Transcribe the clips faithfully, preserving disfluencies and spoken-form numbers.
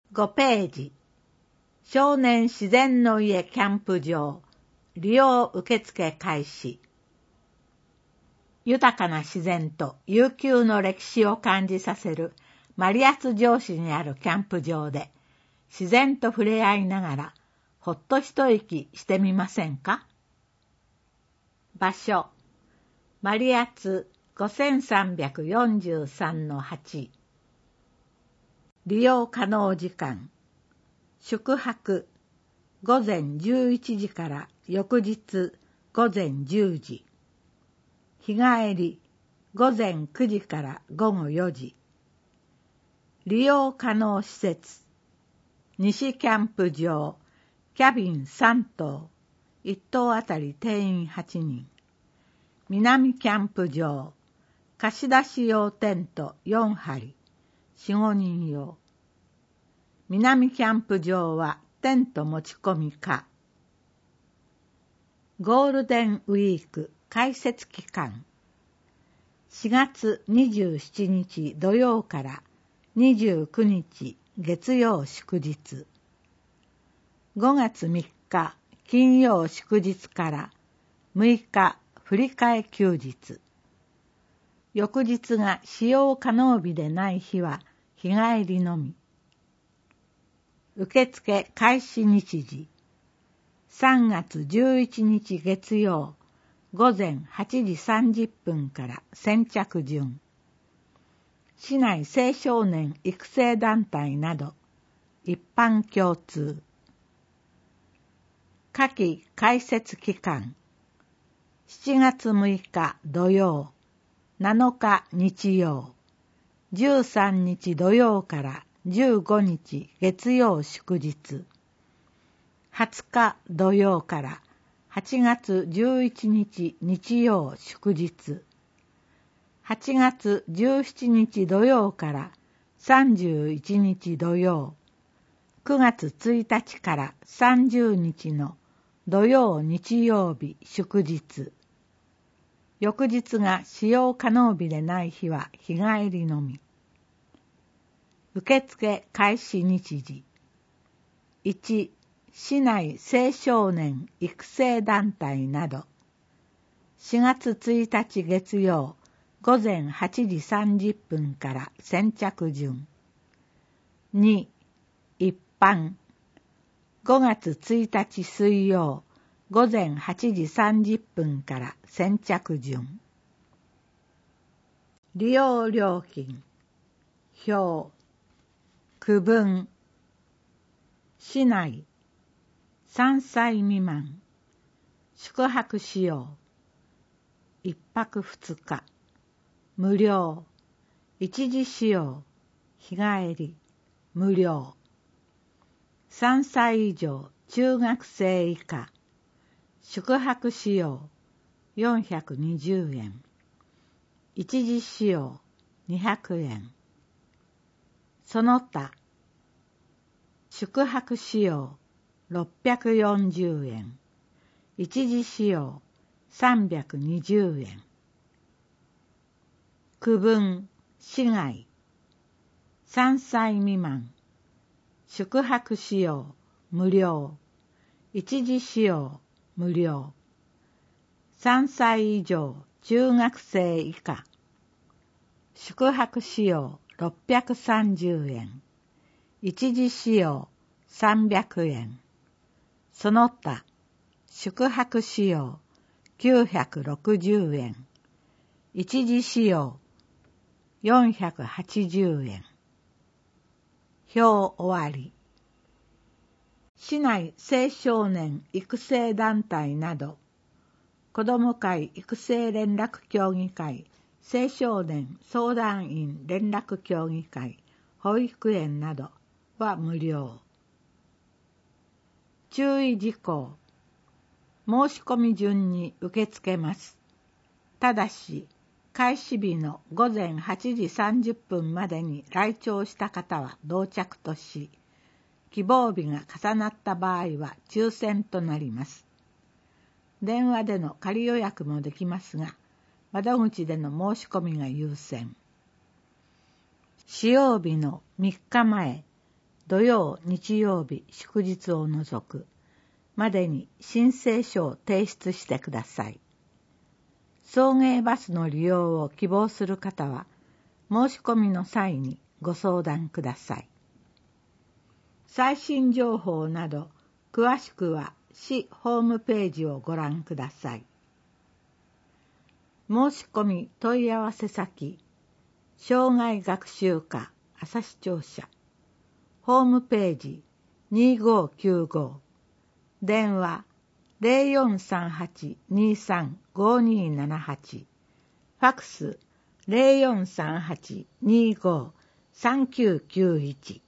ごページ、少年自然の家キャンプ場、利用受付開始。豊かな自然と悠久の歴史を感じさせるマリアス城市にあるキャンプ場で、自然と触れ合いながら、ほっと一息してみませんか？場所、マリアツ ごせんさんびゃくよんじゅうさんのはち。利用可能時間、宿泊、ごぜんじゅういちじから翌日ごぜんじゅうじ。日帰り、ごぜんくじからごごよじ。利用可能施設、西キャンプ場、キャビンさん棟、いち棟あたり定員はちにん。南キャンプ場、貸し出し用テントよんはり、よん、ごにん用。南キャンプ場はテント持ち込みか。ゴールデンウィーク開設期間。しがつにじゅうしちにち土曜からにじゅうくにち月曜祝日。ごがつみっか金曜祝日からむいか振り替え休日。翌日が使用可能日でない日は日帰りのみ。受付開始日時。さんがつじゅういちにち月曜ごぜんはちじさんじゅっぷんから先着順。市内青少年育成団体など一般共通。夏季開設期間。しちがつむいか土曜、なのか日曜、じゅうさんにち土曜からじゅうごにち月曜祝日。はつか土曜からはちがつじゅういちにち日曜祝日。はちがつじゅうしちにち土曜からさんじゅういちにち土曜。くがつついたちからさんじゅうにちの土曜日曜日祝日。翌日が使用可能日でない日は日帰りのみ。受付開始日時。いち、市内青少年育成団体など。しがつついたち月曜ごぜんはちじさんじゅっぷんから先着順。に、一般。ごがつついたち水曜ごぜんはちじさんじゅっぷんから先着順。利用料金。表。区分。市内。さんさい未満。宿泊使用。一泊二日。無料。一時使用。日帰り。無料。さんさい以上中学生以下。宿泊使用。よんひゃくにじゅうえん。一時使用。にひゃくえん。その他。宿泊使用。ろっぴゃくよんじゅうえん。一時使用。さんびゃくにじゅうえん。区分。市外。さんさい未満。宿泊使用。無料。一時使用。無料。さんさい以上中学生以下。宿泊使用ろっぴゃくさんじゅうえん。一時使用さんびゃくえん。その他、宿泊使用きゅうひゃくろくじゅうえん。一時使用よんひゃくはちじゅうえん。表終わり。市内青少年育成団体など、子ども会育成連絡協議会、青少年相談員連絡協議会、保育園などは無料。注意事項。申し込み順に受け付けます。ただし、開始日のごぜんはちじさんじゅっぷんまでに来庁した方は同着とし、希望日が重なった場合は抽選となります。電話での仮予約もできますが、窓口での申し込みが優先。使用日のみっかまえ、 土曜、日曜日、祝日を除くまでに申請書を提出してください。送迎バスの利用を希望する方は、申し込みの際にご相談ください。最新情報など、詳しくは市ホームページをご覧ください。申し込み問い合わせ先、障害学習課朝日庁舎、ホームページにごきゅうご、電話 ゼロよんさんはち にさん ごにーななはち、ファクス ゼロよんさんはち にご さんきゅうきゅういち。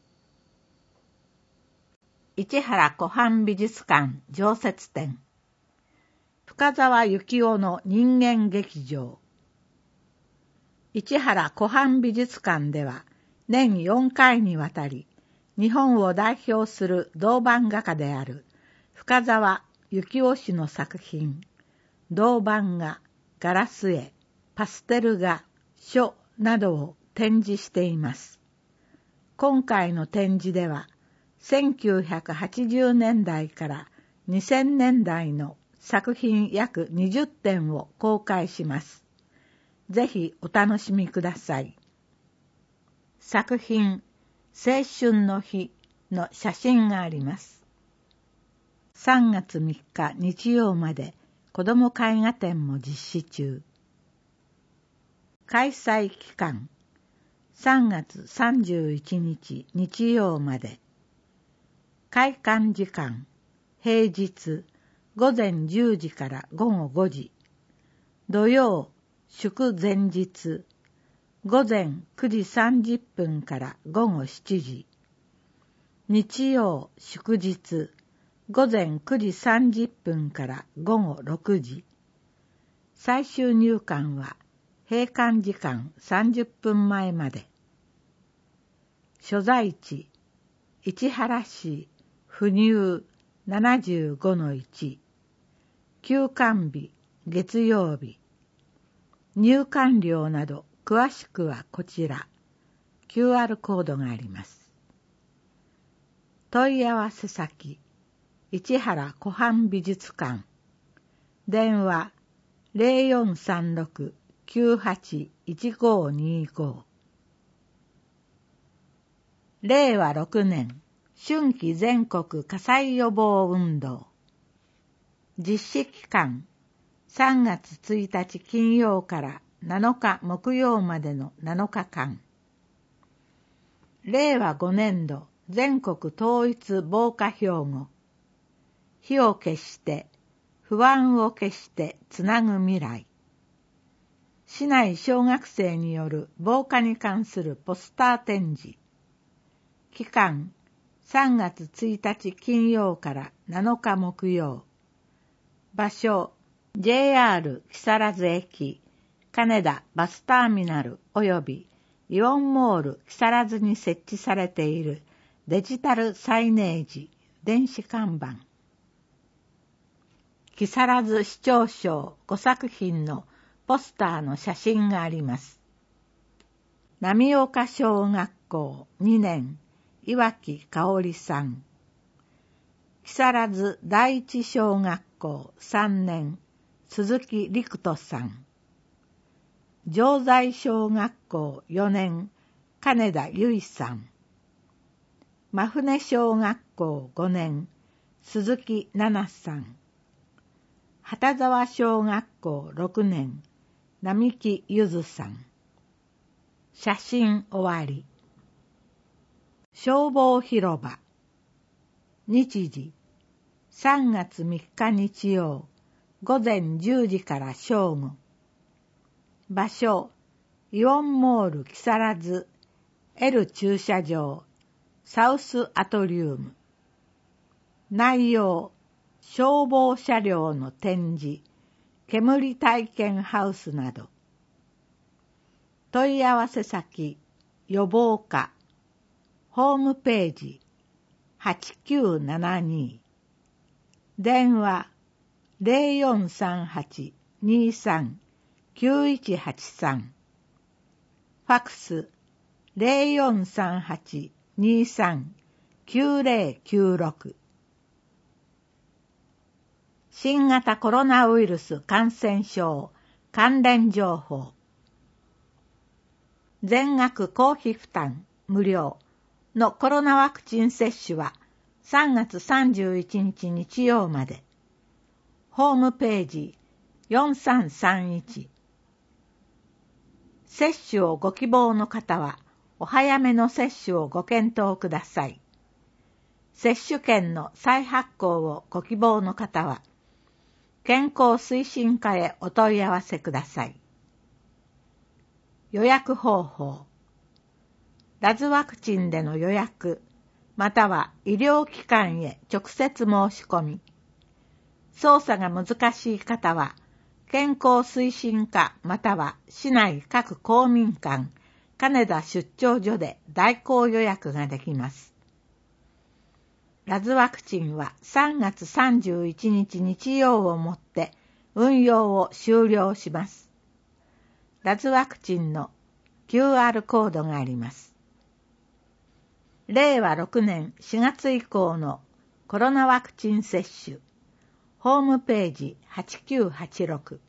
市原湖畔美術館常設展、深沢幸男の人間劇場。市原湖畔美術館では年よんかいにわたり日本を代表する銅版画家である深沢幸男氏の作品、銅版画、ガラス絵、パステル画、書などを展示しています。今回の展示ではせんきゅうひゃくはちじゅうねんだいからにせんねんだいの作品約にじゅってんを公開します。ぜひお楽しみください。作品、青春の日の写真があります。さんがつみっか日曜まで子ども絵画展も実施中。開催期間、さんがつさんじゅういちにち日曜まで。開館時間、平日ごぜんじゅうじからごごごじ、土曜、祝前日、ごぜんくじさんじゅっぷんからごごしちじ、日曜、祝日、ごぜんくじさんじゅっぷんからごごろくじ、最終入館は閉館時間さんじゅっぷんまえまで。所在地、市原市府入 ななじゅうごのいち、休館日、月曜日。入館料など詳しくはこちら、キューアール コードがあります。問い合わせ先、市原湖畔美術館。電話 ゼロよんさんろく きゅうはち いちごにご。れいわろくねん春季全国火災予防運動。実施期間、さんがつついたち金曜からなのか木曜までのなのかかん。れいわごねんど全国統一防火標語。火を消して、不安を消してつなぐ未来。市内小学生による防火に関するポスター展示。期間、さんがつついたち金曜からなのか木曜。場所、ジェイアール 木更津駅、金田バスターミナル及びイオンモール木更津に設置されているデジタルサイネージ、電子看板。木更津市長賞ごさくひんのポスターの写真があります。浪岡小学校にねん、岩木香織さん。木更津第一小学校さんねん、鈴木陸斗さん。城西小学校よねん、金田由衣さん。真船小学校ごねん、鈴木奈々さん。畑沢小学校ろくねん、並木ゆずさん。写真終わり。消防広場。日時、さんがつみっか日曜、ごぜんじゅうじから正午。場所、イオンモール木更津 L 駐車場、サウスアトリウム。内容、消防車両の展示、煙体験ハウスなど。問い合わせ先、予防課。ホームページ、はちきゅうななに。電話、ゼロよんさんはち にさん きゅういちはちさん。ファクス、ゼロよんさんはち ににさん きゅうぜろきゅうろく。新型コロナウイルス感染症関連情報。全額公費負担無料のコロナワクチン接種はさんがつさんじゅういちにち日曜まで。ホームページよんさんさんいち。接種をご希望の方はお早めの接種をご検討ください。接種券の再発行をご希望の方は健康推進課へお問い合わせください。予約方法。ラズワクチンでの予約、または医療機関へ直接申し込み。操作が難しい方は、健康推進課または市内各公民館、金田出張所で代行予約ができます。ラズワクチンはさんがつさんじゅういちにち日曜をもって運用を終了します。ラズワクチンの キューアール コードがあります。れいわろくねんしがつ以降のコロナワクチン接種、ホームページはちきゅうはちろく。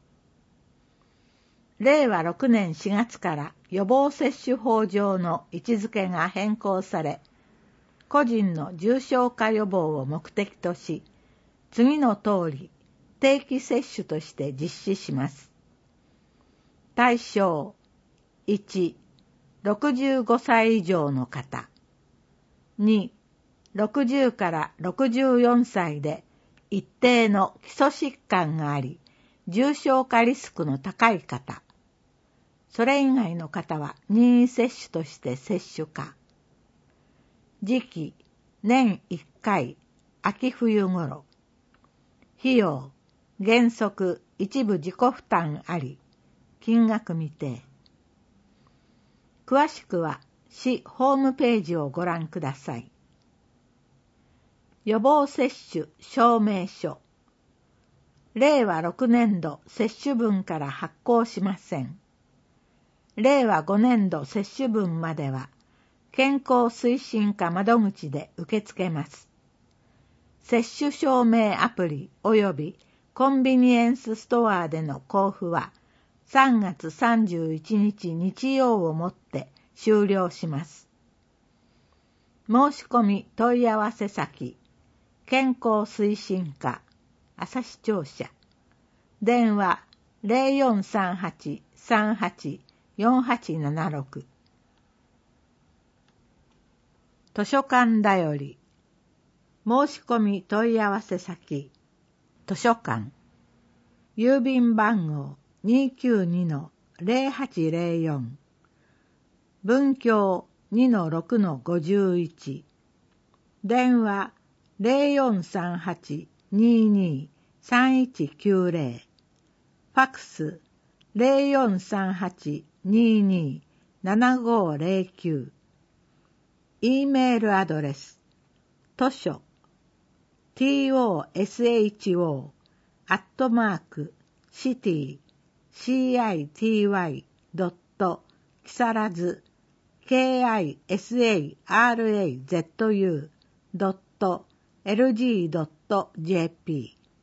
れいわろくねんしがつから予防接種法上の位置づけが変更され、個人の重症化予防を目的とし、次の通り定期接種として実施します。対象いち、ろくじゅうごさい以上の方。に、ろくじゅうからろくじゅうよんさいで一定の基礎疾患があり、重症化リスクの高い方。それ以外の方は任意接種として接種可。時期、年いっかい、秋冬頃。費用、原則一部自己負担あり、金額未定。詳しくは市ホームページをご覧ください。予防接種証明書。れいわろくねんど接種分から発行しません。れいわごねんど接種分までは、健康推進課窓口で受け付けます。接種証明アプリ及びコンビニエンスストアでの交付はさんがつさんじゅういちにち日曜をもって終了します。申し込み問い合わせ先、健康推進課、朝市庁舎、電話 ゼロよんさんはち さんはち よんはちななろく。図書館だより、申し込み問い合わせ先、図書館、郵便番号 にきゅうにのぜろはちぜろよん、文京 にのろくのごじゅういち、電話 ゼロよんさんはち にに さんいちきゅうぜろ、ファクス ゼロよんさんはち にに ななごぜろきゅう、E メールアドレス、図書、トショ アットマーク、シティ、シーアイティーワイ ドット、木更津、ケーアイエスエーアールエーゼットユー ドット、エルジー ドット ジェーピー。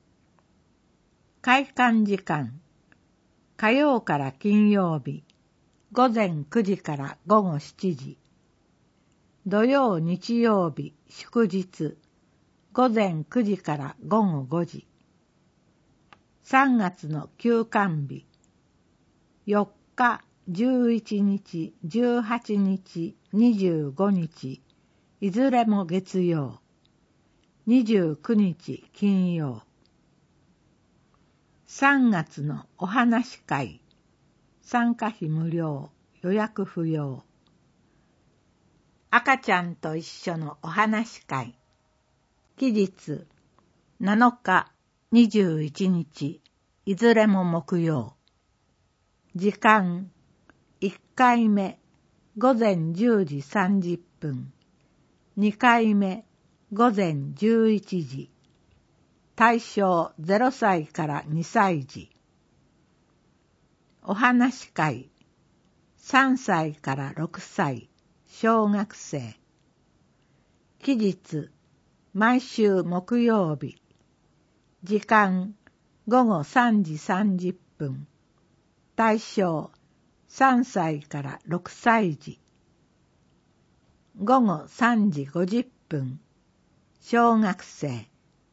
開館時間、火曜から金曜日、ごぜんくじからごごしちじ。土曜日曜日祝日、ごぜんくじからごごごじ。さんがつの休館日、よっか、じゅういちにち、じゅうはちにち、にじゅうごにち、いずれも月曜、にじゅうくにち金曜。さんがつのお話会、参加費無料、予約不要。赤ちゃんと一緒のお話会。期日、なのか、にじゅういちにち、いずれも木曜。時間、いっかいめ、ごぜんじゅうじさんじゅっぷん。にかいめ、ごぜんじゅういちじ。対象ゼロさいからにさい児。お話会、さんさいからろくさい、小学生。 期日、毎週木曜日。時間、ごごさんじさんじゅっぷん。対象、さんさいからろくさい児。ごごさんじごじゅっぷん。小学生。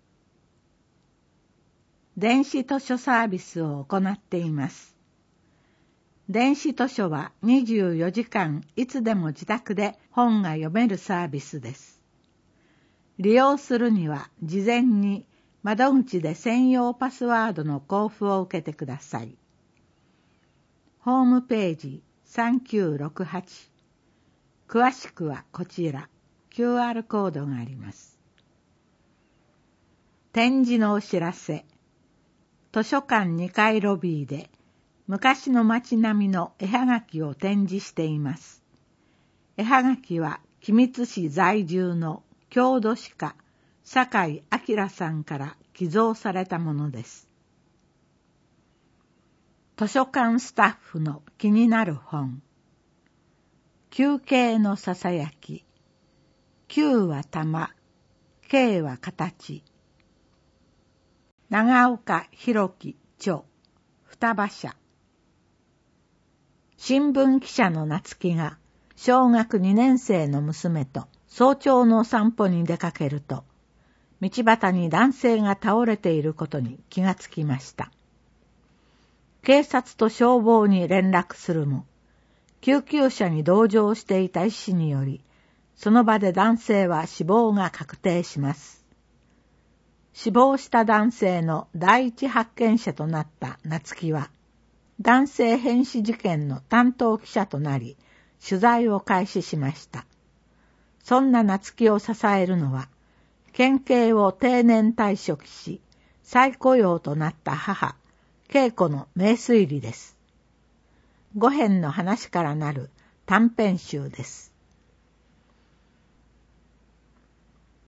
電子図書サービスを行っています。電子図書はにじゅうよじかんいつでも自宅で本が読めるサービスです。利用するには事前に窓口で専用パスワードの交付を受けてください。ホームページさんきゅうろくはち。詳しくはこちら、キューアール コードがあります。展示のお知らせ。図書館にかいロビーで昔の街並みの絵はがきを展示しています。絵はがきは君津市在住の郷土史家酒井明さんから寄贈されたものです。図書館スタッフの気になる本。休憩のささやき。休は玉、憩は形。長岡弘樹著、双葉社。新聞記者の夏希が小学にねん生の娘と早朝の散歩に出かけると、道端に男性が倒れていることに気がつきました。警察と消防に連絡するも、救急車に同乗していた医師により、その場で男性は死亡が確定します。死亡した男性の第一発見者となった夏希は、男性変死事件の担当記者となり、取材を開始しました。そんな夏希を支えるのは、県警を定年退職し、再雇用となった母、恵子の名推理です。ご編の話からなる短編集です。